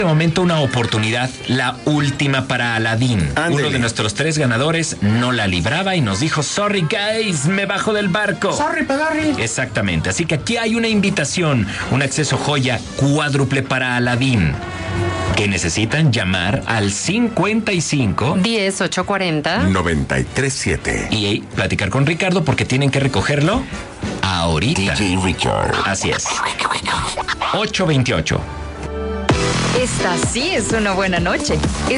momento una oportunidad, la última para Aladdin. Ándele. Uno de nuestros 3 ganadores no la libraba y nos dijo, sorry guys, me bajo del barco. Sorry, pedorri. Exactamente, así que aquí hay una invitación, un acceso joya cuádruple para Aladdin. Que necesitan llamar al 55 10 840 93.7. y platicar con Ricardo porque tienen que recogerlo ahorita. DJ Richard. Así es. 828. Esta sí es una buena noche.